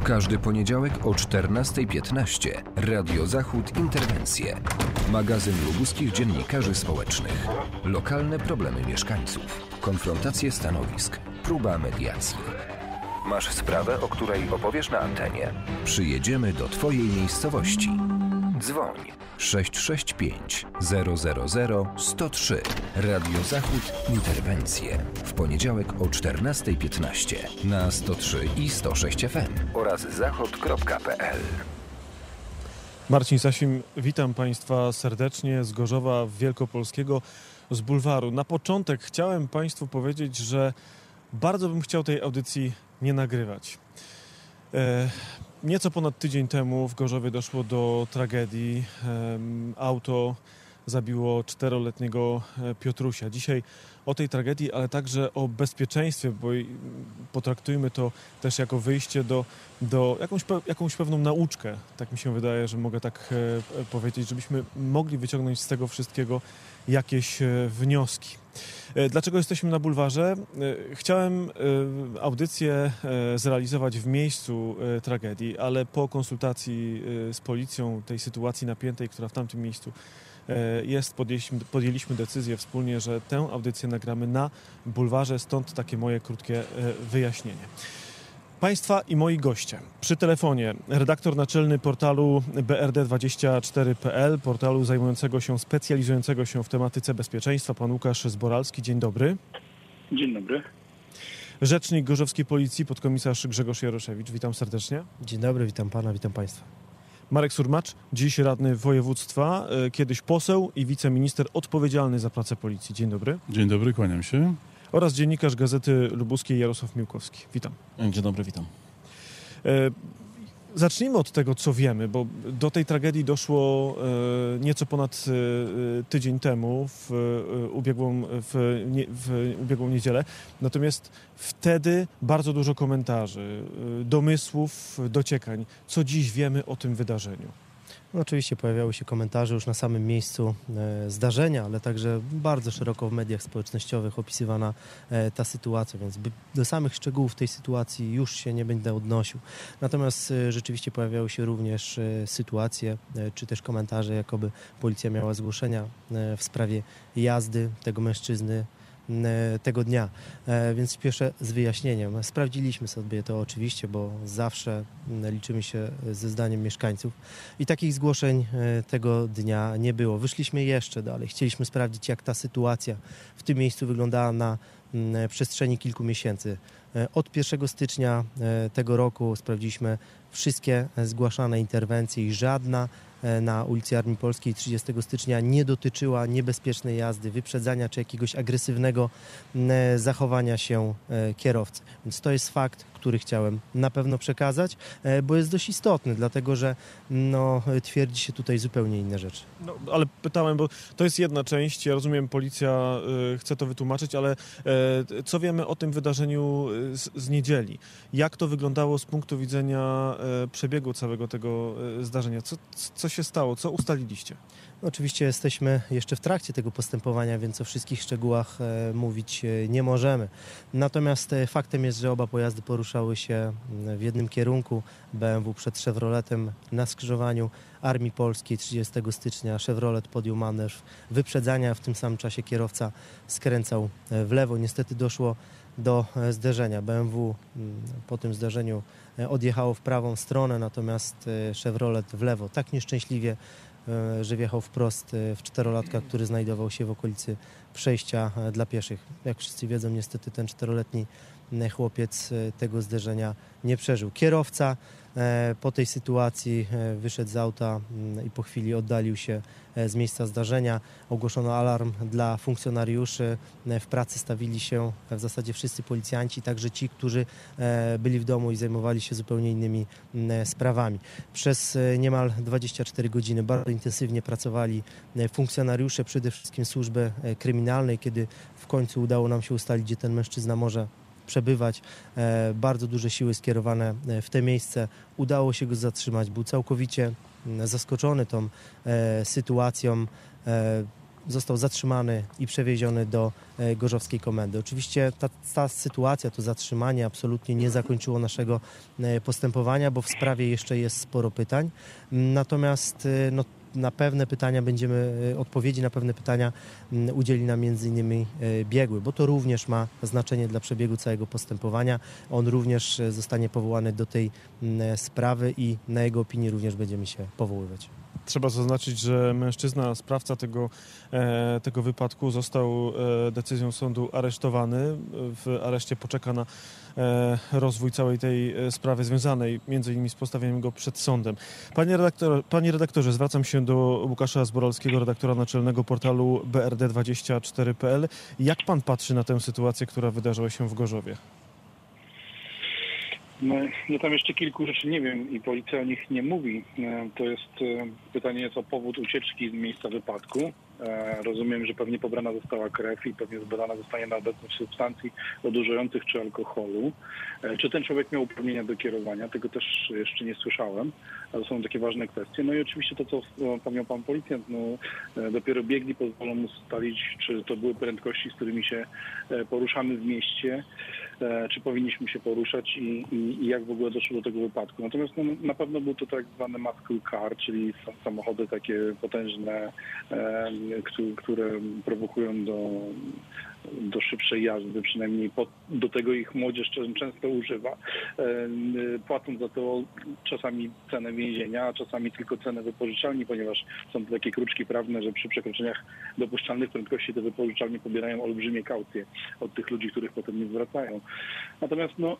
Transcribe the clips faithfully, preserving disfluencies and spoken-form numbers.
Każdy poniedziałek o czternasta piętnaście. Radio Zachód Interwencje. Magazyn lubuskich dziennikarzy społecznych. Lokalne problemy mieszkańców. Konfrontacje stanowisk. Próba mediacji. Masz sprawę, o której opowiesz na antenie? Przyjedziemy do Twojej miejscowości. Dzwoń sześć sześć pięć zero zero zero sto trzy. Radio Zachód Interwencje. W poniedziałek o czternasta piętnaście na sto trzy i sto sześć F M oraz zachod kropka p l. Marcin Sasim, witam Państwa serdecznie z Gorzowa Wielkopolskiego, z bulwaru. Na początek chciałem Państwu powiedzieć, że bardzo bym chciał tej audycji nie nagrywać. E, nieco ponad tydzień temu w Gorzowie doszło do tragedii. E, auto zabiło czteroletniego Piotrusia. Dzisiaj o tej tragedii, ale także o bezpieczeństwie, bo potraktujmy to też jako wyjście do, do jakąś, jakąś pewną nauczkę. Tak mi się wydaje, że mogę tak e, powiedzieć, żebyśmy mogli wyciągnąć z tego wszystkiego jakieś e, wnioski. E, dlaczego jesteśmy na bulwarze? E, chciałem e, audycję e, zrealizować w miejscu e, tragedii, ale po konsultacji e, z policją tej sytuacji napiętej, która w tamtym miejscu jest, podjęliśmy, podjęliśmy decyzję wspólnie, że tę audycję nagramy na bulwarze, stąd takie moje krótkie wyjaśnienie. Państwa i moi goście. Przy telefonie redaktor naczelny portalu B R D dwadzieścia cztery kropka p l, portalu zajmującego się, specjalizującego się w tematyce bezpieczeństwa, pan Łukasz Zboralski. Dzień dobry. Dzień dobry. Rzecznik Gorzowskiej Policji, podkomisarz Grzegorz Jaroszewicz. Witam serdecznie. Dzień dobry, witam pana, witam państwa. Marek Surmacz, dziś radny województwa, kiedyś poseł i wiceminister odpowiedzialny za pracę policji. Dzień dobry. Dzień dobry, kłaniam się. Oraz dziennikarz Gazety Lubuskiej Jarosław Miłkowski. Witam. Dzień dobry, witam. E, zacznijmy od tego, co wiemy, bo do tej tragedii doszło e, nieco ponad e, tydzień temu, w, e, ubiegłą, w, nie, w ubiegłą niedzielę. Natomiast wtedy bardzo dużo komentarzy, e, domysłów, dociekań. Co dziś wiemy o tym wydarzeniu? No, oczywiście pojawiały się komentarze już na samym miejscu e, zdarzenia, ale także bardzo szeroko w mediach społecznościowych opisywana e, ta sytuacja, więc by, do samych szczegółów tej sytuacji już się nie będę odnosił. Natomiast e, rzeczywiście pojawiały się również e, sytuacje, e, czy też komentarze, jakoby policja miała zgłoszenia e, w sprawie jazdy tego mężczyzny tego dnia, więc spieszę z wyjaśnieniem. Sprawdziliśmy sobie to oczywiście, bo zawsze liczymy się ze zdaniem mieszkańców i takich zgłoszeń tego dnia nie było. Wyszliśmy jeszcze dalej. Chcieliśmy sprawdzić, jak ta sytuacja w tym miejscu wyglądała na przestrzeni kilku miesięcy. Od pierwszego stycznia tego roku sprawdziliśmy wszystkie zgłaszane interwencje i żadna na ulicy Armii Polskiej trzydziestego stycznia nie dotyczyła niebezpiecznej jazdy, wyprzedzania czy jakiegoś agresywnego zachowania się kierowcy. Więc to jest fakt, który chciałem na pewno przekazać, bo jest dość istotny, dlatego że no, twierdzi się tutaj zupełnie inne rzeczy. No, ale pytałem, bo to jest jedna część, ja rozumiem, policja y, chce to wytłumaczyć, ale y, co wiemy o tym wydarzeniu z, z niedzieli? Jak to wyglądało z punktu widzenia y, przebiegu całego tego y, zdarzenia? Co, co się stało? Co ustaliliście? No, oczywiście jesteśmy jeszcze w trakcie tego postępowania, więc o wszystkich szczegółach e, mówić e, nie możemy. Natomiast e, faktem jest, że oba pojazdy poruszały się w jednym kierunku. B M W przed Chevroletem na skrzyżowaniu Armii Polskiej trzydziestego stycznia. Chevrolet podjął manewr wyprzedzania, w tym samym czasie kierowca skręcał w lewo. Niestety doszło do zderzenia. B M W po tym zdarzeniu odjechało w prawą stronę, natomiast Chevrolet w lewo. Tak nieszczęśliwie, że wjechał wprost w czterolatka, który znajdował się w okolicy przejścia dla pieszych. Jak wszyscy wiedzą, niestety ten czteroletni chłopiec tego zderzenia nie przeżył. Kierowca po tej sytuacji wyszedł z auta i po chwili oddalił się z miejsca zdarzenia. Ogłoszono alarm dla funkcjonariuszy. W pracy stawili się w zasadzie wszyscy policjanci, także ci, którzy byli w domu i zajmowali się zupełnie innymi sprawami. Przez niemal dwadzieścia cztery godziny bardzo intensywnie pracowali funkcjonariusze, przede wszystkim służby kryminalnej, kiedy w końcu udało nam się ustalić, gdzie ten mężczyzna może przebywać. Bardzo duże siły skierowane w te miejsce. Udało się go zatrzymać. Był całkowicie zaskoczony tą sytuacją. został zatrzymany i przewieziony do gorzowskiej komendy. Oczywiście ta, ta sytuacja, to zatrzymanie absolutnie nie zakończyło naszego postępowania, bo w sprawie jeszcze jest sporo pytań. Natomiast no, na pewne pytania będziemy, odpowiedzi na pewne pytania udzieli nam między innymi biegły, bo to również ma znaczenie dla przebiegu całego postępowania. On również zostanie powołany do tej sprawy i na jego opinię również będziemy się powoływać. Trzeba zaznaczyć, że mężczyzna, sprawca tego, e, tego wypadku został e, decyzją sądu aresztowany. W areszcie poczeka na e, rozwój całej tej sprawy związanej między innymi z postawieniem go przed sądem. Panie, redaktor, panie redaktorze, zwracam się do Łukasza Zboralskiego, redaktora naczelnego portalu B R D dwadzieścia cztery kropka p l. Jak pan patrzy na tę sytuację, która wydarzyła się w Gorzowie? No, ja tam jeszcze kilku rzeczy nie wiem i policja o nich nie mówi. To jest pytanie jest o powód ucieczki z miejsca wypadku. Rozumiem, że pewnie pobrana została krew i pewnie zbadana zostanie na obecność substancji odurzających czy alkoholu. Czy ten człowiek miał uprawnienia do kierowania? Tego też jeszcze nie słyszałem, ale są takie ważne kwestie. No i oczywiście to, co wspomniał pan policjant, no, dopiero biegli pozwolą ustalić, czy to były prędkości, z którymi się poruszamy w mieście, czy powinniśmy się poruszać i, i, i jak w ogóle doszło do tego wypadku. Natomiast no, na pewno był to tak zwany muscle car, czyli samochody takie potężne, które prowokują do, do szybszej jazdy, przynajmniej po, do tego ich młodzież często używa, płacąc za to czasami cenę więzienia, a czasami tylko cenę wypożyczalni, ponieważ są to takie kruczki prawne, że przy przekroczeniach dopuszczalnych prędkości te wypożyczalnie pobierają olbrzymie kaucje od tych ludzi, których potem nie zwracają. Natomiast no,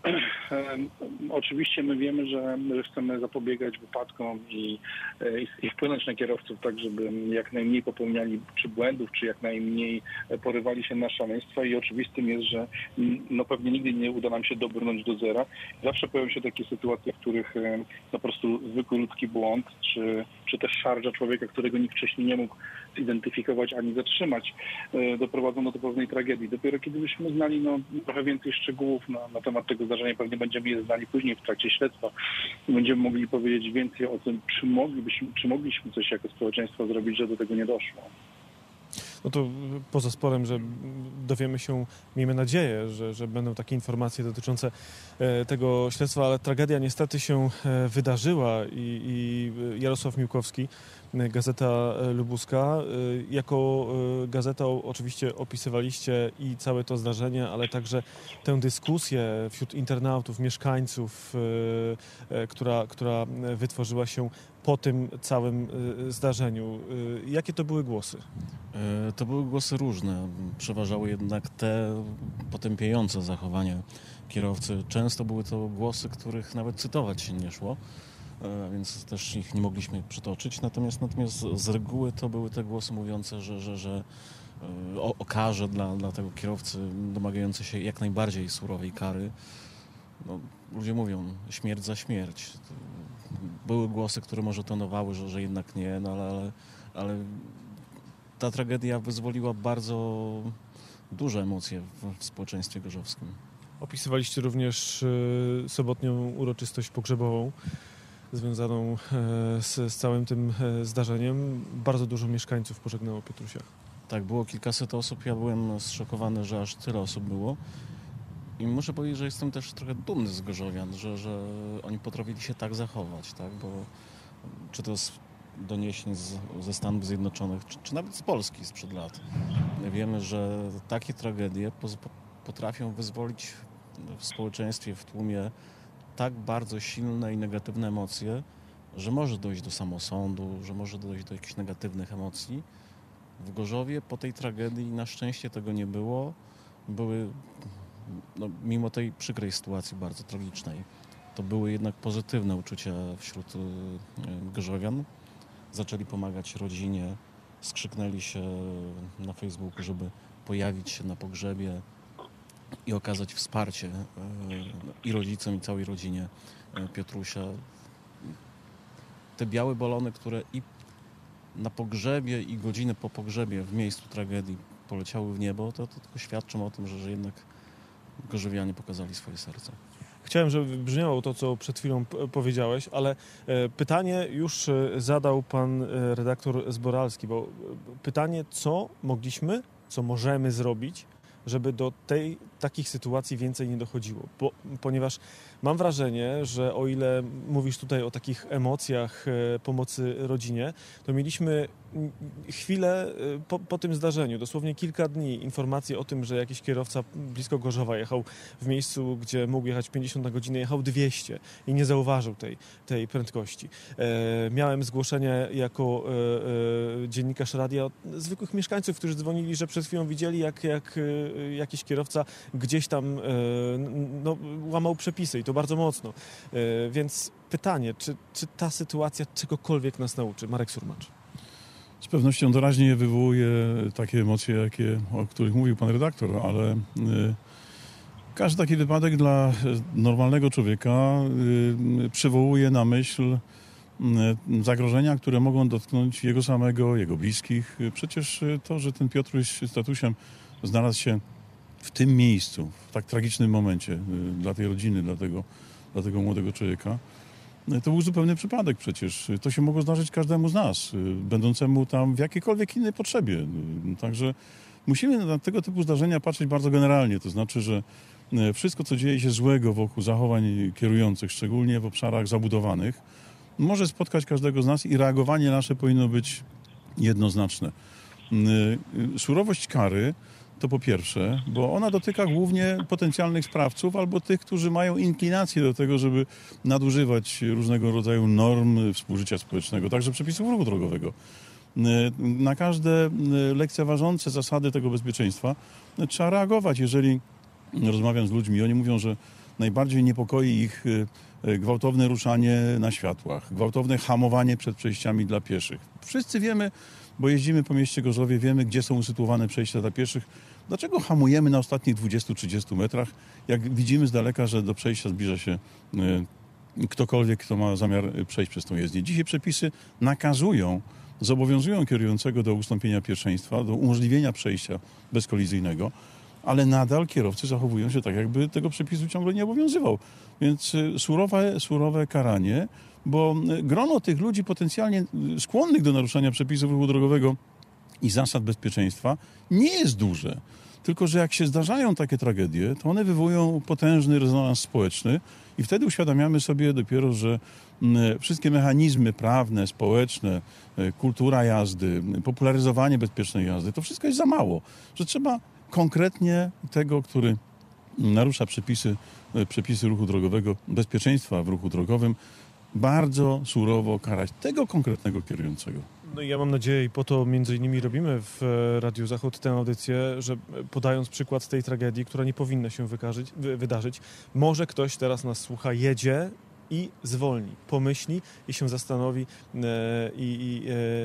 oczywiście my wiemy, że, że chcemy zapobiegać wypadkom i, i, i wpłynąć na kierowców tak, żeby jak najmniej popełniali czy błędów, czy jak najmniej porywali się na szaleństwa i oczywistym jest, że no pewnie nigdy nie uda nam się dobrnąć do zera. Zawsze pojawią się takie sytuacje, w których po prostu zwykły ludzki błąd, czy, czy też szarża człowieka, którego nikt wcześniej nie mógł zidentyfikować ani zatrzymać, doprowadzą do pewnej tragedii. Dopiero kiedy byśmy znali no, trochę więcej szczegółów na, na temat tego zdarzenia, pewnie będziemy je znali później w trakcie śledztwa i będziemy mogli powiedzieć więcej o tym, czy moglibyśmy, czy mogliśmy coś jako społeczeństwo zrobić, że do tego nie doszło. No to poza sporem, że dowiemy się, miejmy nadzieję, że, że będą takie informacje dotyczące tego śledztwa, ale tragedia niestety się wydarzyła i, i Jarosław Miłkowski, Gazeta Lubuska, jako gazeta oczywiście opisywaliście i całe to zdarzenie, ale także tę dyskusję wśród internautów, mieszkańców, która, która wytworzyła się po tym całym zdarzeniu. Jakie to były głosy? To były głosy różne. Przeważały jednak te potępiające zachowanie kierowcy. Często były to głosy, których nawet cytować się nie szło, więc też ich nie mogliśmy przytoczyć. Natomiast, natomiast z reguły to były te głosy mówiące, że, że, że o, o karze dla, dla tego kierowcy domagające się jak najbardziej surowej kary. No, ludzie mówią, śmierć za śmierć. Były głosy, które może tonowały, że, że jednak nie, no ale, ale, ale ta tragedia wyzwoliła bardzo duże emocje w, w społeczeństwie gorzowskim. Opisywaliście również y, sobotnią uroczystość pogrzebową związaną y, z, z całym tym y, zdarzeniem. Bardzo dużo mieszkańców pożegnało Piotrusia. Tak, było kilkaset osób. Ja byłem zszokowany, że aż tyle osób było. I muszę powiedzieć, że jestem też trochę dumny z gorzowian, że, że oni potrafili się tak zachować, tak? Bo czy to z doniesień z, ze Stanów Zjednoczonych, czy, czy nawet z Polski sprzed lat. Wiemy, że takie tragedie poz, potrafią wyzwolić w społeczeństwie, w tłumie tak bardzo silne i negatywne emocje, że może dojść do samosądu, że może dojść do jakichś negatywnych emocji. W Gorzowie po tej tragedii na szczęście tego nie było. Były, no, mimo tej przykrej sytuacji, bardzo tragicznej, to były jednak pozytywne uczucia wśród y, gorzowian. Zaczęli pomagać rodzinie, skrzyknęli się na Facebooku, żeby pojawić się na pogrzebie i okazać wsparcie y, i rodzicom, i całej rodzinie y, Piotrusia. Te białe balony, które i na pogrzebie, i godziny po pogrzebie w miejscu tragedii poleciały w niebo, to, to tylko świadczą o tym, że, że jednak gorzowianie pokazali swoje serce. chciałem, żeby wybrzmiało to, co przed chwilą p- powiedziałeś, ale e, pytanie już e, zadał pan e, redaktor Zboralski, bo e, pytanie, co mogliśmy, co możemy zrobić, żeby do tej, takich sytuacji więcej nie dochodziło. Bo, ponieważ mam wrażenie, że o ile mówisz tutaj o takich emocjach e, pomocy rodzinie, to mieliśmy mm, chwilę e, po, po tym zdarzeniu, dosłownie kilka dni, informacje o tym, że jakiś kierowca blisko Gorzowa jechał w miejscu, gdzie mógł jechać pięćdziesiąt na godzinę, jechał dwieście i nie zauważył tej, tej prędkości. E, miałem zgłoszenie jako e, e, dziennikarz radia od zwykłych mieszkańców, którzy dzwonili, że przed chwilą widzieli, jak, jak e, jakiś kierowca gdzieś tam e, no, łamał przepisy i to bardzo mocno. E, więc pytanie, czy, czy ta sytuacja czegokolwiek nas nauczy? Marek Surmacz. Z pewnością doraźnie wywołuje takie emocje, jakie, o których mówił pan redaktor, ale y, każdy taki wypadek dla normalnego człowieka y, przywołuje na myśl y, zagrożenia, które mogą dotknąć jego samego, jego bliskich. Przecież to, że ten Piotruś z tatusiem znalazł się w tym miejscu, w tak tragicznym momencie y, dla tej rodziny, dla tego, dla tego młodego człowieka, to był zupełny przypadek przecież. To się mogło zdarzyć każdemu z nas, będącemu tam w jakiejkolwiek innej potrzebie. Także musimy na tego typu zdarzenia patrzeć bardzo generalnie. To znaczy, że wszystko, co dzieje się złego wokół zachowań kierujących, szczególnie w obszarach zabudowanych, może spotkać każdego z nas i reagowanie nasze powinno być jednoznaczne. Surowość kary to po pierwsze, bo ona dotyka głównie potencjalnych sprawców albo tych, którzy mają inklinację do tego, żeby nadużywać różnego rodzaju norm współżycia społecznego, także przepisów ruchu drogowego. Na każde lekceważące zasady tego bezpieczeństwa trzeba reagować. Jeżeli rozmawiam z ludźmi, oni mówią, że najbardziej niepokoi ich gwałtowne ruszanie na światłach, gwałtowne hamowanie przed przejściami dla pieszych. Wszyscy wiemy, bo jeździmy po mieście Gorzowie, wiemy, gdzie są usytuowane przejścia dla pieszych. Dlaczego hamujemy na ostatnich dwudziestu trzydziestu metrach, jak widzimy z daleka, że do przejścia zbliża się y, ktokolwiek, kto ma zamiar przejść przez tą jezdnię? Dzisiaj przepisy nakazują, zobowiązują kierującego do ustąpienia pierwszeństwa, do umożliwienia przejścia bezkolizyjnego, ale nadal kierowcy zachowują się tak, jakby tego przepisu ciągle nie obowiązywał. Więc y, surowe, surowe karanie, bo grono tych ludzi potencjalnie skłonnych do naruszania przepisów ruchu drogowego i zasad bezpieczeństwa nie jest duże. Tylko że jak się zdarzają takie tragedie, to one wywołują potężny rezonans społeczny i wtedy uświadamiamy sobie dopiero, że wszystkie mechanizmy prawne, społeczne, kultura jazdy, popularyzowanie bezpiecznej jazdy, to wszystko jest za mało. Że trzeba konkretnie tego, który narusza przepisy, przepisy ruchu drogowego, bezpieczeństwa w ruchu drogowym, bardzo surowo karać tego konkretnego kierującego. No i ja mam nadzieję, i po to między innymi robimy w Radiu Zachód tę audycję, że podając przykład tej tragedii, która nie powinna się wykarzyć, wy, wydarzyć, może ktoś teraz nas słucha, jedzie i zwolni, pomyśli i się zastanowi e, i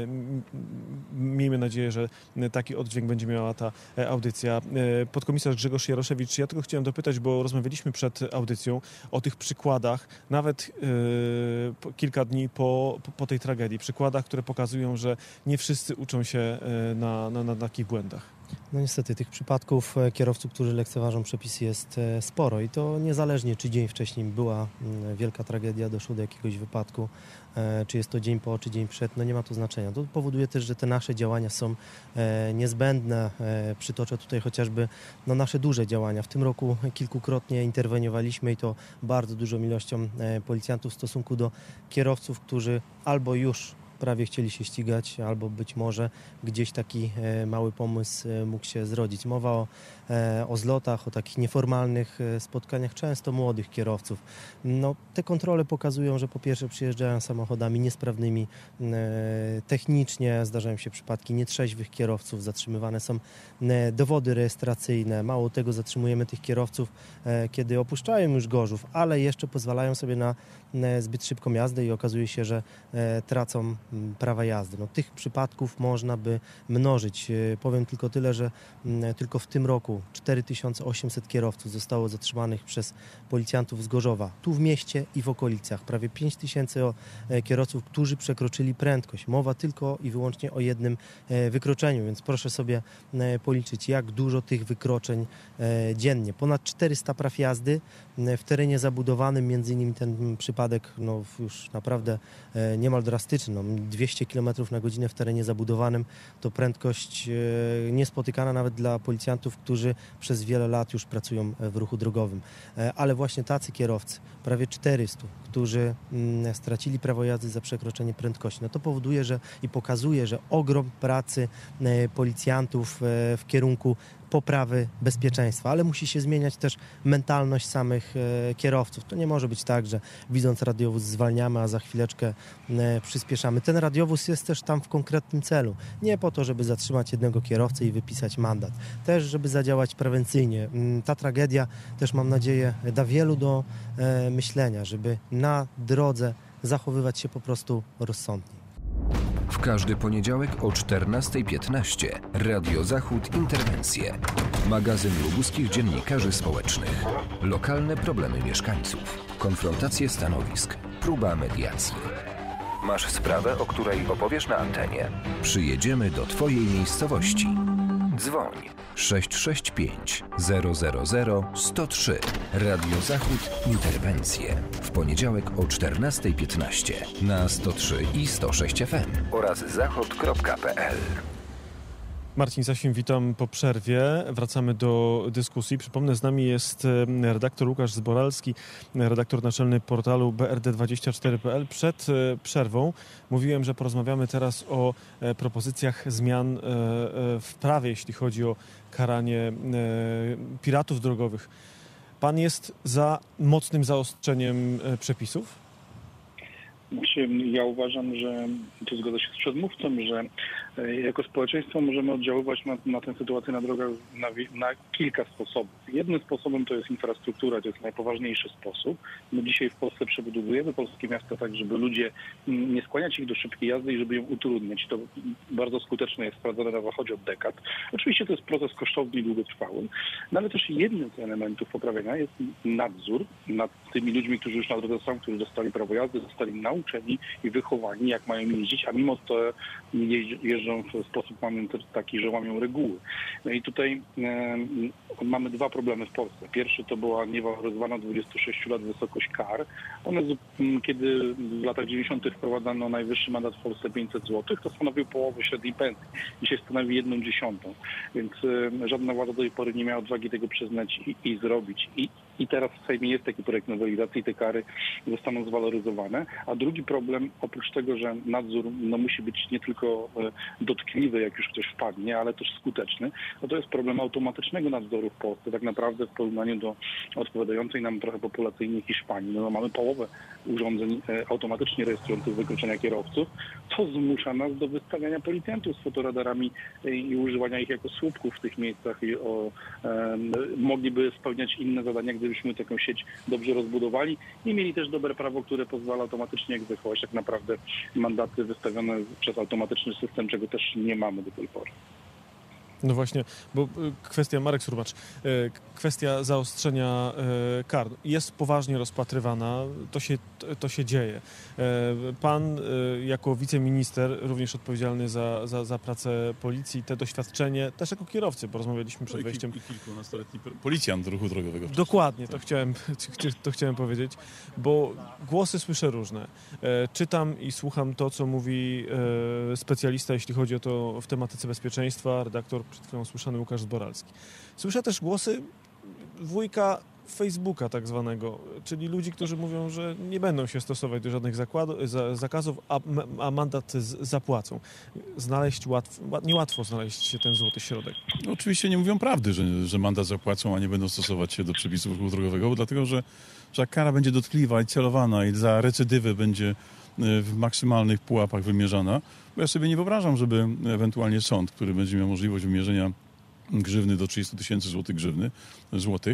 e, miejmy nadzieję, że taki oddźwięk będzie miała ta audycja. E, podkomisarz Grzegorz Jaroszewicz, ja tylko chciałem dopytać, bo rozmawialiśmy przed audycją o tych przykładach, nawet e, kilka dni po, po, po tej tragedii, przykładach, które pokazują, że nie wszyscy uczą się na, na, na takich błędach. No niestety tych przypadków kierowców, którzy lekceważą przepisy, jest sporo i to niezależnie, czy dzień wcześniej była wielka tragedia, doszło do jakiegoś wypadku, czy jest to dzień po, czy dzień przed, no nie ma to znaczenia. To powoduje też, że te nasze działania są niezbędne. Przytoczę tutaj chociażby no, nasze duże działania. W tym roku kilkukrotnie interweniowaliśmy i to bardzo dużą ilością policjantów w stosunku do kierowców, którzy albo już prawie chcieli się ścigać, albo być może gdzieś taki mały pomysł mógł się zrodzić. Mowa o, o zlotach, o takich nieformalnych spotkaniach często młodych kierowców. No, te kontrole pokazują, że po pierwsze przyjeżdżają samochodami niesprawnymi technicznie, zdarzają się przypadki nietrzeźwych kierowców, zatrzymywane są dowody rejestracyjne. Mało tego, zatrzymujemy tych kierowców, kiedy opuszczają już Gorzów, ale jeszcze pozwalają sobie na zbyt szybką jazdę i okazuje się, że tracą prawa jazdy. No, tych przypadków można by mnożyć. Powiem tylko tyle, że tylko w tym roku cztery tysiące osiemset kierowców zostało zatrzymanych przez policjantów z Gorzowa, tu w mieście i w okolicach. Prawie pięć tysięcy kierowców, którzy przekroczyli prędkość. Mowa tylko i wyłącznie o jednym wykroczeniu, więc proszę sobie policzyć, jak dużo tych wykroczeń dziennie. Ponad czterysta praw jazdy w terenie zabudowanym, między innymi ten przypadek no, już naprawdę niemal drastyczny. No, dwieście kilometrów na godzinę w terenie zabudowanym to prędkość niespotykana nawet dla policjantów, którzy przez wiele lat już pracują w ruchu drogowym. Ale właśnie tacy kierowcy, prawie czterystu, którzy stracili prawo jazdy za przekroczenie prędkości, no to powoduje, że i pokazuje, że ogrom pracy policjantów w kierunku poprawy bezpieczeństwa, ale musi się zmieniać też mentalność samych e, kierowców. To nie może być tak, że widząc radiowóz zwalniamy, a za chwileczkę e, przyspieszamy. Ten radiowóz jest też tam w konkretnym celu. Nie po to, żeby zatrzymać jednego kierowcę i wypisać mandat. Też, żeby zadziałać prewencyjnie. Ta tragedia też, mam nadzieję, da wielu do e, myślenia, żeby na drodze zachowywać się po prostu rozsądnie. W każdy poniedziałek o czternasta piętnaście Radio Zachód Interwencje. Magazyn lubuskich dziennikarzy społecznych. Lokalne problemy mieszkańców. Konfrontacje stanowisk. Próba mediacji. Masz sprawę, o której opowiesz na antenie? Przyjedziemy do twojej miejscowości. Dzwoń sześć sześć pięć zero zero zero sto trzy. Radio Zachód Interwencje. W poniedziałek o czternasta piętnaście na sto trzy i sto sześć F M oraz zachód kropka p l. Marcin Sasin, witam po przerwie. Wracamy do dyskusji. Przypomnę, z nami jest redaktor Łukasz Zboralski, redaktor naczelny portalu B R D dwadzieścia cztery kropka p l. Przed przerwą mówiłem, że porozmawiamy teraz o propozycjach zmian w prawie, jeśli chodzi o karanie piratów drogowych. Pan jest za mocnym zaostrzeniem przepisów? Ja uważam, że tu zgodzę się z przedmówcą, że jako społeczeństwo możemy oddziaływać na, na tę sytuację na drogach na, na kilka sposobów. Jednym sposobem to jest infrastruktura, to jest najpoważniejszy sposób. My dzisiaj w Polsce przebudowujemy polskie miasta tak, żeby ludzie nie skłaniać ich do szybkiej jazdy i żeby ją utrudniać. To bardzo skuteczne jest, sprawdzone na zachodzie od dekad. Oczywiście to jest proces kosztowny i długotrwały, no ale też jednym z elementów poprawienia jest nadzór nad tymi ludźmi, którzy już na drodze są, którzy dostali prawo jazdy, zostali nauczeni i wychowani, jak mają jeździć, a mimo to jeżdżą w sposób taki, że łamią reguły. No i tutaj e, mamy dwa problemy w Polsce. Pierwszy to była niewaloryzowana od dwudziestu sześciu lat wysokość kar. One, kiedy w latach dziewięćdziesiątych wprowadzano najwyższy mandat w Polsce pięćset złotych, to stanowił połowę średniej pensji. Dzisiaj stanowi jedną dziesiątą. Więc e, żadna władza do tej pory nie miała odwagi tego przyznać i, i zrobić. I, I teraz w Sejmie jest taki projekt nowelizacji i te kary zostaną zwaloryzowane. A drugi problem, oprócz tego, że nadzór no, musi być nie tylko e, dotkliwy, jak już ktoś wpadnie, ale też skuteczny, no to jest problem automatycznego nadzoru w Polsce. Tak naprawdę w porównaniu do odpowiadającej nam trochę populacyjnie Hiszpanii, no mamy połowę urządzeń e, automatycznie rejestrujących wykroczenia kierowców, co zmusza nas do wystawiania policjantów z fotoradarami e, i używania ich jako słupków w tych miejscach i o, e, mogliby spełniać inne zadania, gdybyśmy taką sieć dobrze rozbudowali i mieli też dobre prawo, które pozwala automatycznie egzekwować tak naprawdę mandaty wystawione przez automatyczny system, czego też nie mamy do tej pory. No właśnie, bo kwestia, Marek Surmacz, kwestia zaostrzenia kar jest poważnie rozpatrywana, to się, to się dzieje. Pan jako wiceminister, również odpowiedzialny za, za, za pracę policji, te doświadczenie, też jako kierowcy, bo rozmawialiśmy przed wejściem. I kilkunastoletni policjant ruchu drogowego. Dokładnie, to chciałem, to chciałem powiedzieć, bo głosy słyszę różne. Czytam i słucham to, co mówi specjalista, jeśli chodzi o to w tematyce bezpieczeństwa, redaktor przed chwilą słyszany Łukasz Zboralski. Słyszę też głosy wujka Facebooka tak zwanego, czyli ludzi, którzy mówią, że nie będą się stosować do żadnych zakładu, za, zakazów, a, a mandat z, zapłacą. Znaleźć łatwo, niełatwo znaleźć się ten złoty środek. No, oczywiście nie mówią prawdy, że, że mandat zapłacą, a nie będą stosować się do przepisów ruchu drogowego, dlatego że, że kara będzie dotkliwa i celowana i za recydywę będzie w maksymalnych pułapach wymierzana, bo ja sobie nie wyobrażam, żeby ewentualnie sąd, który będzie miał możliwość wymierzenia grzywny do trzydziestu tysięcy złotych grzywny, złotych,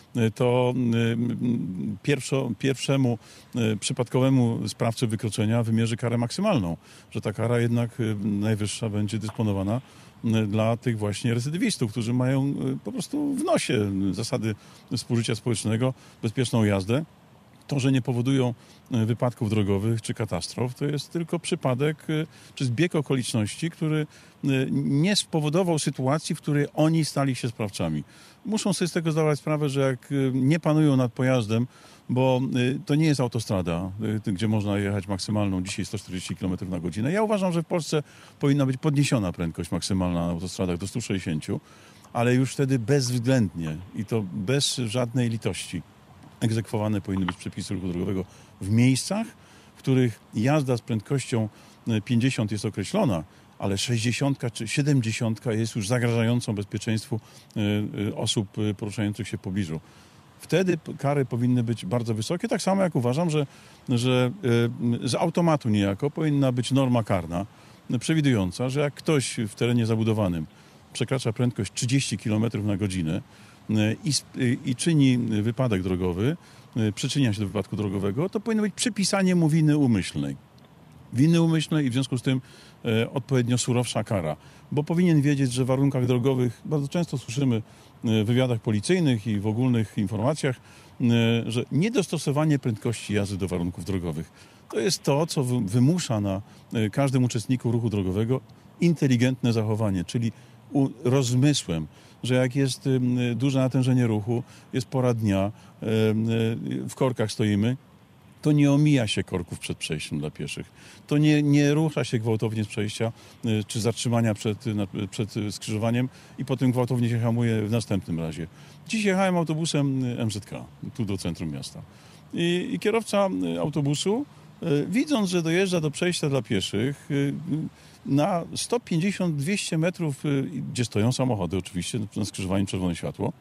to pierwszo, pierwszemu przypadkowemu sprawcy wykroczenia wymierzy karę maksymalną, że ta kara jednak najwyższa będzie dysponowana dla tych właśnie recydywistów, którzy mają po prostu w nosie zasady współżycia społecznego, bezpieczną jazdę. To, że nie powodują wypadków drogowych czy katastrof, to jest tylko przypadek czy zbieg okoliczności, który nie spowodował sytuacji, w której oni stali się sprawcami. Muszą sobie z tego zdawać sprawę, że jak nie panują nad pojazdem, bo to nie jest autostrada, gdzie można jechać maksymalną dzisiaj sto czterdzieści kilometrów na godzinę. Ja uważam, że w Polsce powinna być podniesiona prędkość maksymalna na autostradach do stu sześćdziesięciu, ale już wtedy bezwzględnie i to bez żadnej litości egzekwowane powinny być przepisy ruchu drogowego w miejscach, w których jazda z prędkością pięćdziesiąt jest określona, ale sześćdziesiąt czy siedemdziesiąt jest już zagrażającą bezpieczeństwu osób poruszających się w pobliżu. Wtedy kary powinny być bardzo wysokie, tak samo jak uważam, że, że z automatu niejako powinna być norma karna przewidująca, że jak ktoś w terenie zabudowanym przekracza prędkość trzydzieści kilometrów na godzinę i, i czyni wypadek drogowy, przyczynia się do wypadku drogowego, to powinno być przypisanie mu winy umyślnej. Winy umyślnej i w związku z tym e, odpowiednio surowsza kara. Bo powinien wiedzieć, że w warunkach drogowych, bardzo często słyszymy w wywiadach policyjnych i w ogólnych informacjach, e, że niedostosowanie prędkości jazdy do warunków drogowych to jest to, co wy, wymusza na e, każdym uczestniku ruchu drogowego inteligentne zachowanie, czyli u, rozmysłem, że jak jest e, duże natężenie ruchu, jest pora dnia, e, e, w korkach stoimy, to nie omija się korków przed przejściem dla pieszych. To nie, nie rusza się gwałtownie z przejścia czy zatrzymania przed, przed skrzyżowaniem i potem gwałtownie się hamuje w następnym razie. Dziś jechałem autobusem M Z K, tu do centrum miasta. I, i kierowca autobusu, widząc, że dojeżdża do przejścia dla pieszych, na sto pięćdziesiąt do dwustu metrów, gdzie stoją samochody oczywiście, na skrzyżowaniu czerwone światło,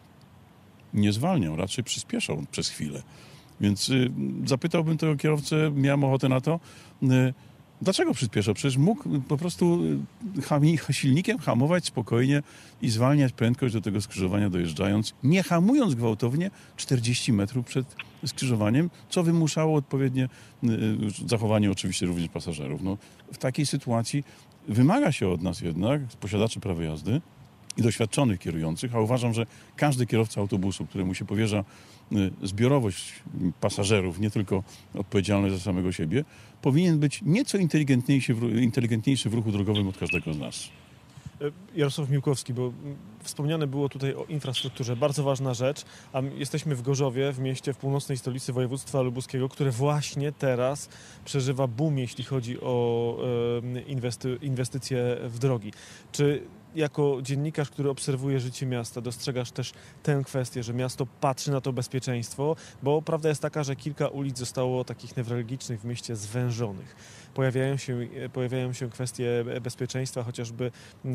nie zwalniał, raczej przyspieszał przez chwilę. Więc y, zapytałbym tego kierowcę, miałem ochotę na to, y, dlaczego przyspieszał? Przecież mógł po prostu y, hami, silnikiem hamować spokojnie i zwalniać prędkość do tego skrzyżowania dojeżdżając, nie hamując gwałtownie czterdzieści metrów przed skrzyżowaniem, co wymuszało odpowiednie y, zachowanie oczywiście również pasażerów. No, w takiej sytuacji wymaga się od nas jednak, posiadaczy prawa jazdy i doświadczonych kierujących, a uważam, że każdy kierowca autobusu, któremu się powierza zbiorowość pasażerów, nie tylko odpowiedzialność za samego siebie, powinien być nieco inteligentniejszy w, inteligentniejszy w ruchu drogowym od każdego z nas. Jarosław Miłkowski, bo wspomniane było tutaj o infrastrukturze, bardzo ważna rzecz, a jesteśmy w Gorzowie, w mieście w północnej stolicy województwa lubuskiego, które właśnie teraz przeżywa boom, jeśli chodzi o inwesty, inwestycje w drogi. Czy jako dziennikarz, który obserwuje życie miasta, dostrzegasz też tę kwestię, że miasto patrzy na to bezpieczeństwo, bo prawda jest taka, że kilka ulic zostało takich newralgicznych w mieście zwężonych. Pojawiają się, pojawiają się kwestie bezpieczeństwa, chociażby e,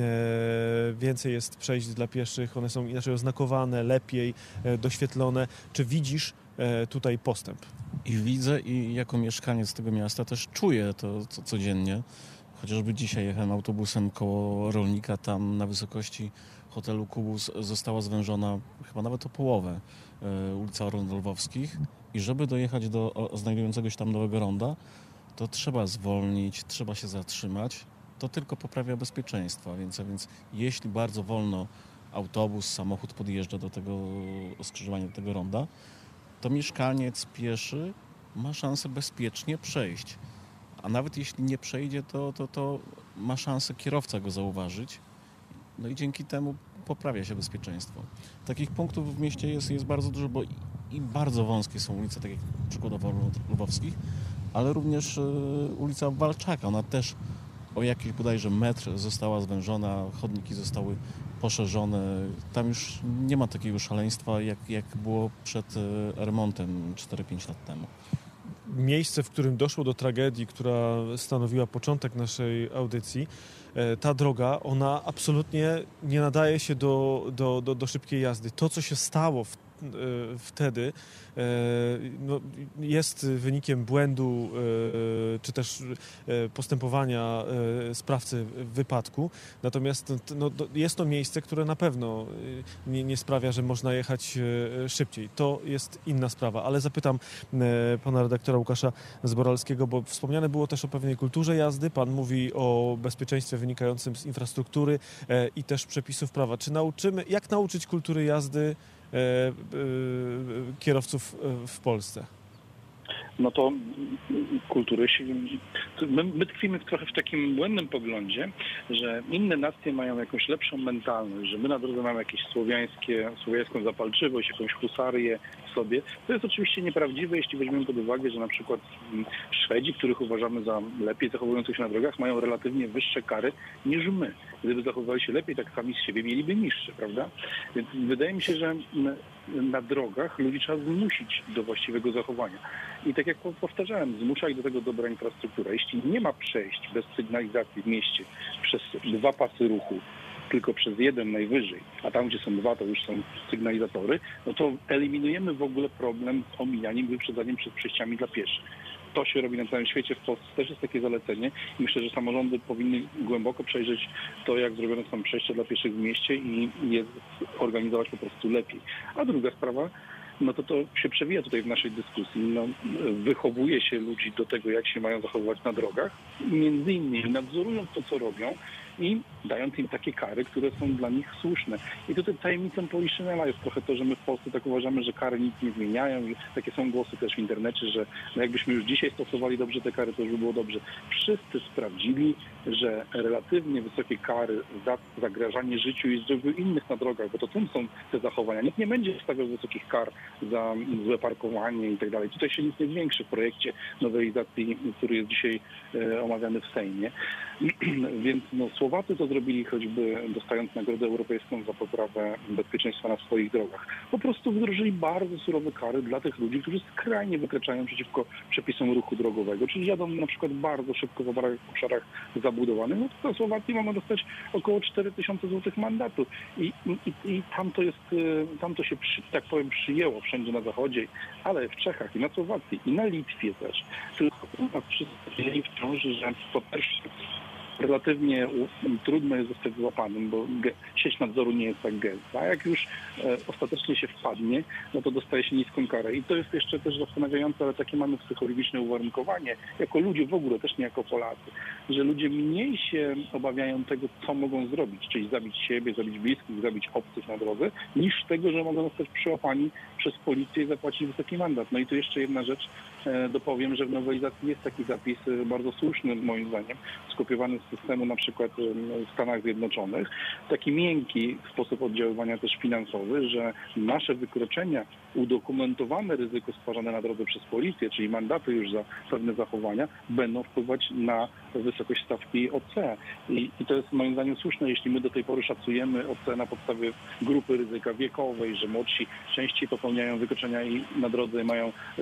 więcej jest przejść dla pieszych, one są inaczej oznakowane, lepiej e, doświetlone. Czy widzisz e, tutaj postęp? I widzę i jako mieszkaniec tego miasta też czuję to co, codziennie. Chociażby dzisiaj jechałem autobusem koło Rolnika, tam na wysokości hotelu Kubus została zwężona chyba nawet o połowę e, ulica Orląt Lwowskich i żeby dojechać do o, znajdującego się tam nowego ronda, to trzeba zwolnić, trzeba się zatrzymać. To tylko poprawia bezpieczeństwo, więc, a więc jeśli bardzo wolno autobus, samochód podjeżdża do tego skrzyżowania, do tego ronda, to mieszkaniec pieszy ma szansę bezpiecznie przejść. A nawet jeśli nie przejdzie, to, to, to ma szansę kierowca go zauważyć. No i dzięki temu poprawia się bezpieczeństwo. Takich punktów w mieście jest, jest bardzo dużo, bo i, i bardzo wąskie są ulice, tak jak przykładowo Lubowskich, ale również y, ulica Walczaka. Ona też o jakiś bodajże metr została zwężona, chodniki zostały poszerzone. Tam już nie ma takiego szaleństwa, jak, jak było przed y, remontem cztery pięć lat temu. Miejsce, w którym doszło do tragedii, która stanowiła początek naszej audycji, ta droga, ona absolutnie nie nadaje się do, do, do, do szybkiej jazdy. To, co się stało w wtedy no, jest wynikiem błędu czy też postępowania sprawcy wypadku. Natomiast no, jest to miejsce, które na pewno nie, nie sprawia, że można jechać szybciej. To jest inna sprawa, ale zapytam pana redaktora Łukasza Zboralskiego, bo wspomniane było też o pewnej kulturze jazdy. Pan mówi o bezpieczeństwie wynikającym z infrastruktury i też przepisów prawa. Czy nauczymy, jak nauczyć kultury jazdy kierowców w Polsce? No to kultury się... My, my tkwimy trochę w takim błędnym poglądzie, że inne nacje mają jakąś lepszą mentalność, że my na drodze mamy jakieś słowiańskie, słowiańską zapalczywość, jakąś husarię w sobie. To jest oczywiście nieprawdziwe, jeśli weźmiemy pod uwagę, że na przykład Szwedzi, których uważamy za lepiej zachowujących się na drogach, mają relatywnie wyższe kary niż my. Gdyby zachowywali się lepiej, tak sami z siebie mieliby niższe, prawda? Więc wydaje mi się, że na drogach ludzi trzeba zmusić do właściwego zachowania. I tak jak powtarzałem, zmusza ich do tego dobra infrastruktura. Jeśli nie ma przejść bez sygnalizacji w mieście przez dwa pasy ruchu, tylko przez jeden najwyżej, a tam, gdzie są dwa, to już są sygnalizatory, no to eliminujemy w ogóle problem z omijaniem, wyprzedzaniem przed przejściami dla pieszych. To się robi na całym świecie, w Polsce też jest takie zalecenie i myślę, że samorządy powinny głęboko przejrzeć to, jak zrobione są przejścia dla pieszych w mieście i je organizować po prostu lepiej. A druga sprawa, no to to się przewija tutaj w naszej dyskusji. No, wychowuje się ludzi do tego, jak się mają zachowywać na drogach, między innymi nadzorując to, co robią i dając im takie kary, które są dla nich słuszne. I tutaj tajemnicą Poliszynela jest trochę to, że my w Polsce tak uważamy, że kary nic nie zmieniają i takie są głosy też w internecie, że no jakbyśmy już dzisiaj stosowali dobrze te kary, to już by było dobrze. Wszyscy sprawdzili, że relatywnie wysokie kary za zagrażanie życiu i zdrowiu innych na drogach, bo to tym są te zachowania. Nikt nie będzie stawiał wysokich kar za złe parkowanie i tak dalej. Tutaj się nic nie zwiększy w projekcie nowelizacji, który jest dzisiaj e, omawiany w Sejmie. Więc no, Słowacy to zrobili choćby dostając Nagrodę Europejską za poprawę bezpieczeństwa na swoich drogach. Po prostu wdrożyli bardzo surowe kary dla tych ludzi, którzy skrajnie wykraczają przeciwko przepisom ruchu drogowego, czyli jadą na przykład bardzo szybko w obszarach zabudowanych. No to na Słowacji mamy dostać około cztery tysiące złotych mandatu. I, i, i tam to jest, tam to się, przy, tak powiem, przyjęło wszędzie na zachodzie, ale w Czechach i na Słowacji i na Litwie też. Tylko u nas wszyscy wiedzieli wciąż, że po pierwsze relatywnie trudno jest zostać złapanym, bo sieć nadzoru nie jest tak gęsta. A jak już e, ostatecznie się wpadnie, no to dostaje się niską karę. I to jest jeszcze też zastanawiające, ale takie mamy psychologiczne uwarunkowanie, jako ludzie w ogóle, też nie jako Polacy, że ludzie mniej się obawiają tego, co mogą zrobić, czyli zabić siebie, zabić bliskich, zabić obcych na drodze, niż tego, że mogą zostać przyłapani przez policję i zapłacić wysoki mandat. No i tu jeszcze jedna rzecz e, dopowiem, że w nowelizacji jest taki zapis e, bardzo słuszny moim zdaniem, skopiowany z systemu na przykład w Stanach Zjednoczonych, taki miękki sposób oddziaływania też finansowy, że nasze wykroczenia, udokumentowane ryzyko stwarzane na drodze przez policję, czyli mandaty już za pewne zachowania, będą wpływać na wysokość stawki O C. I, i to jest moim zdaniem słuszne, jeśli my do tej pory szacujemy O C na podstawie grupy ryzyka wiekowej, że młodsi częściej popełniają wykroczenia i na drodze i mają z,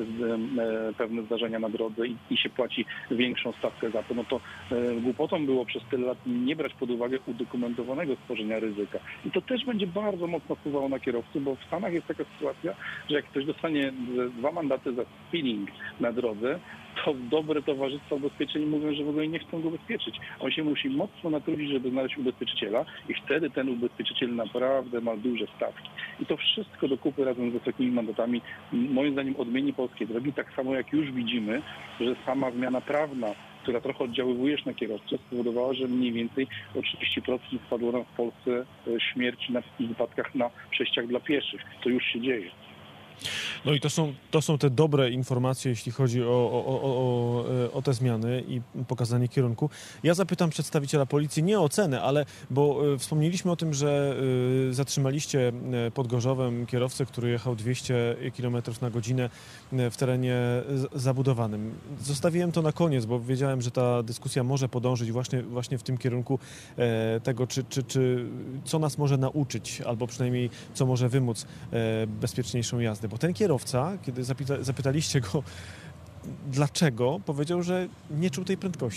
e, pewne zdarzenia na drodze i, i się płaci większą stawkę za to, no to e, głupotą było przez tyle lat nie brać pod uwagę udokumentowanego stworzenia ryzyka. I to też będzie bardzo mocno wpływało na kierowców, bo w Stanach jest taka sytuacja, że jak ktoś dostanie dwa mandaty za speeding na drodze, to dobre towarzystwa ubezpieczeń mówią, że w ogóle nie chcą go ubezpieczyć. On się musi mocno natrudzić, żeby znaleźć ubezpieczyciela i wtedy ten ubezpieczyciel naprawdę ma duże stawki. I to wszystko do kupy razem z wysokimi mandatami moim zdaniem odmieni polskie drogi, tak samo jak już widzimy, że sama zmiana prawna, która trochę oddziaływujesz na kierowców, spowodowała, że mniej więcej o trzydzieści procent spadło nam w Polsce śmierci na wypadkach na przejściach dla pieszych. To już się dzieje. No i to są, to są te dobre informacje, jeśli chodzi o, o, o, o, o te zmiany i pokazanie kierunku. Ja zapytam przedstawiciela policji nie o cenę, ale bo wspomnieliśmy o tym, że zatrzymaliście pod Gorzowem kierowcę, który jechał dwieście kilometrów na godzinę w terenie zabudowanym. Zostawiłem to na koniec, bo wiedziałem, że ta dyskusja może podążyć właśnie, właśnie w tym kierunku tego, czy, czy, czy co nas może nauczyć, albo przynajmniej co może wymóc bezpieczniejszą jazdę. Bo ten kierowca, kiedy zapyta, zapytaliście go dlaczego, powiedział, że nie czuł tej prędkości.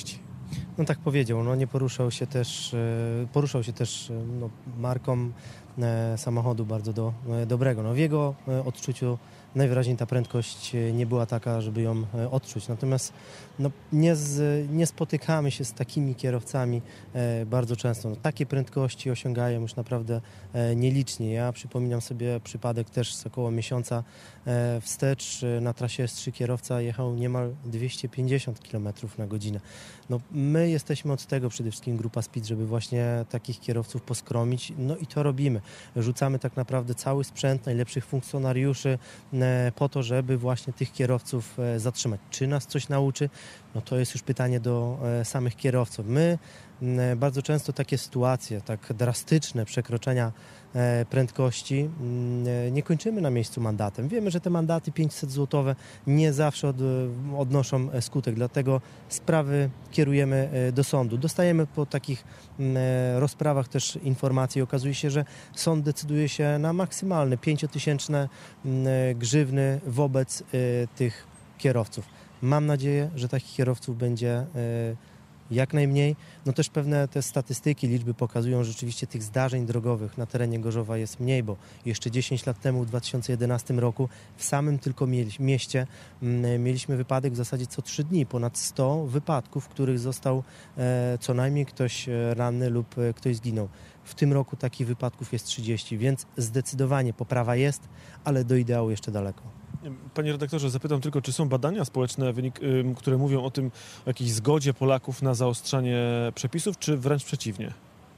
No tak powiedział, no nie poruszał się też, e, poruszał się też e, no, marką e, samochodu bardzo do, e, dobrego. No w jego e, odczuciu najwyraźniej ta prędkość e, nie była taka, żeby ją e, odczuć. Natomiast no, nie, z, nie spotykamy się z takimi kierowcami e, bardzo często. No, takie prędkości osiągają już naprawdę e, nielicznie. Ja przypominam sobie przypadek też z około miesiąca e, wstecz. E, na trasie S trzy kierowca jechał niemal dwieście pięćdziesiąt kilometrów na godzinę. No, my jesteśmy od tego przede wszystkim Grupa Speed, żeby właśnie takich kierowców poskromić, no i to robimy. Rzucamy tak naprawdę cały sprzęt najlepszych funkcjonariuszy e, po to, żeby właśnie tych kierowców e, zatrzymać. Czy nas coś nauczy? No to jest już pytanie do e, samych kierowców. My e, bardzo często takie sytuacje, tak drastyczne przekroczenia e, prędkości e, nie kończymy na miejscu mandatem. Wiemy, że te mandaty pięćset złotowe nie zawsze od, odnoszą skutek, dlatego sprawy kierujemy do sądu. Dostajemy po takich e, rozprawach też informacje. Okazuje się, że sąd decyduje się na maksymalne pięciotysięczne e, grzywny wobec e, tych kierowców. Mam nadzieję, że takich kierowców będzie e, jak najmniej. No też pewne te statystyki, liczby pokazują, że rzeczywiście tych zdarzeń drogowych na terenie Gorzowa jest mniej, bo jeszcze dziesięć lat temu, w dwa tysiące jedenastym roku, w samym tylko mieście m, mieliśmy wypadek w zasadzie co trzy dni. Ponad sto wypadków, w których został e, co najmniej ktoś ranny lub e, ktoś zginął. W tym roku takich wypadków jest trzydzieści, więc zdecydowanie poprawa jest, ale do ideału jeszcze daleko. Panie redaktorze, zapytam tylko, czy są badania społeczne, wynik, które mówią o tym, o jakiejś zgodzie Polaków na zaostrzanie przepisów, czy wręcz przeciwnie?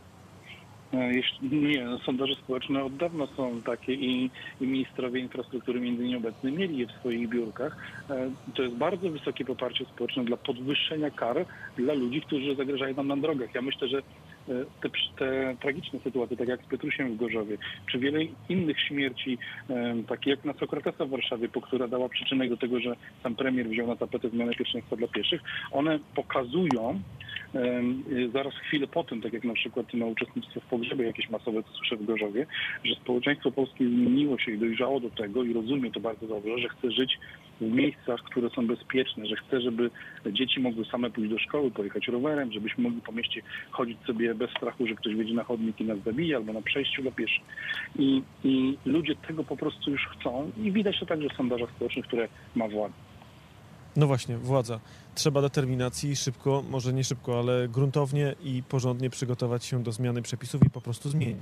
Jeśli, nie, no, sondaże społeczne od dawna są takie i, i ministrowie infrastruktury między innymi obecni mieli je w swoich biurkach. To jest bardzo wysokie poparcie społeczne dla podwyższenia kar dla ludzi, którzy zagrażają nam na drogach. Ja myślę, że te, te tragiczne sytuacje, tak jak z Petrusiem w Gorzowie, czy wiele innych śmierci, takie jak na Sokratesa w Warszawie, po która dała przyczynek do tego, że sam premier wziął na tapetę zmianę pierwszeństwa dla pieszych, one pokazują, zaraz chwilę po tym, tak jak na przykład na uczestnictwo w pogrzebie jakieś masowe, co słyszę w Gorzowie, że społeczeństwo polskie zmieniło się i dojrzało do tego i rozumie to bardzo dobrze, że chce żyć w miejscach, które są bezpieczne, że chce, żeby dzieci mogły same pójść do szkoły, pojechać rowerem, żebyśmy mogli po mieście chodzić sobie bez strachu, że ktoś wyjdzie na chodnik i nas zabije, albo na przejściu dla pieszych. I, i ludzie tego po prostu już chcą i widać to także w sondażach społecznych, które ma władza. No właśnie, władza. Trzeba determinacji, szybko, może nie szybko, ale gruntownie i porządnie przygotować się do zmiany przepisów i po prostu zmienić.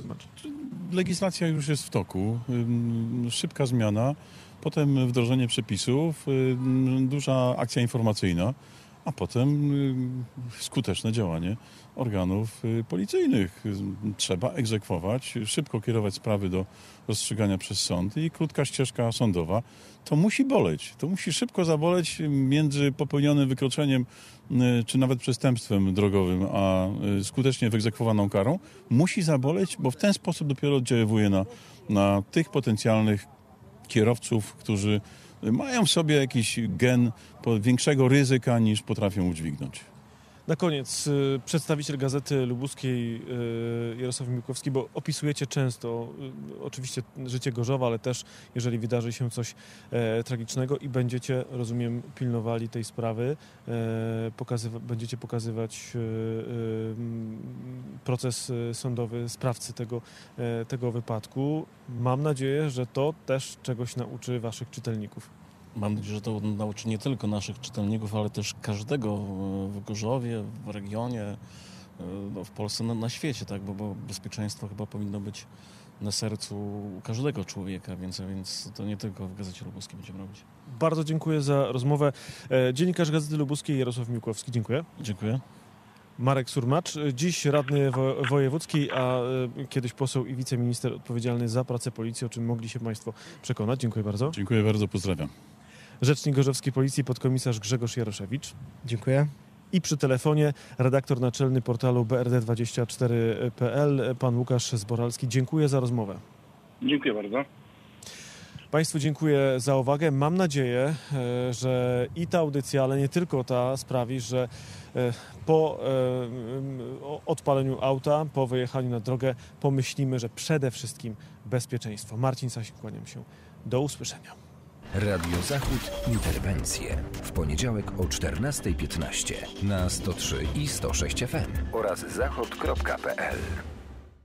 Legislacja już jest w toku. Szybka zmiana, potem wdrożenie przepisów, duża akcja informacyjna, a potem skuteczne działanie organów policyjnych. Trzeba egzekwować, szybko kierować sprawy do rozstrzygania przez sąd i krótka ścieżka sądowa. To musi boleć. To musi szybko zaboleć między popełnionym wykroczeniem czy nawet przestępstwem drogowym, a skutecznie wyegzekwowaną karą. Musi zaboleć, bo w ten sposób dopiero oddziaływuje na, na tych potencjalnych kierowców, którzy mają w sobie jakiś gen większego ryzyka niż potrafią udźwignąć. Na koniec y, przedstawiciel Gazety Lubuskiej y, Jarosław Miłkowski, bo opisujecie często y, oczywiście życie Gorzowa, ale też jeżeli wydarzy się coś e, tragicznego i będziecie, rozumiem, pilnowali tej sprawy, e, pokazywa- będziecie pokazywać y, y, proces sądowy sprawcy tego, e, tego wypadku. Mam nadzieję, że to też czegoś nauczy waszych czytelników. Mam nadzieję, że to nauczy nie tylko naszych czytelników, ale też każdego w Gorzowie, w regionie, no, w Polsce, na, na świecie, tak? Bo, bo bezpieczeństwo chyba powinno być na sercu każdego człowieka, więc, więc to nie tylko w Gazecie Lubuskiej będziemy robić. Bardzo dziękuję za rozmowę. Dziennikarz Gazety Lubuskiej Jarosław Miłkowski, dziękuję. Dziękuję. Marek Surmacz, dziś radny wo- wojewódzki, a y, kiedyś poseł i wiceminister odpowiedzialny za pracę policji, o czym mogli się państwo przekonać. Dziękuję bardzo. Dziękuję bardzo, pozdrawiam. Rzecznik Gorzowskiej Policji, podkomisarz Grzegorz Jaroszewicz. Dziękuję. I przy telefonie redaktor naczelny portalu B R D dwadzieścia cztery kropka P L, pan Łukasz Zboralski. Dziękuję za rozmowę. Dziękuję bardzo. Państwu dziękuję za uwagę. Mam nadzieję, że i ta audycja, ale nie tylko ta sprawi, że po odpaleniu auta, po wyjechaniu na drogę pomyślimy, że przede wszystkim bezpieczeństwo. Marcin Sasin, kłaniam się. Do usłyszenia. Radio Zachód Interwencje. W poniedziałek o czternasta piętnaście na sto trzy i sto sześć F M oraz zachod kropka p l.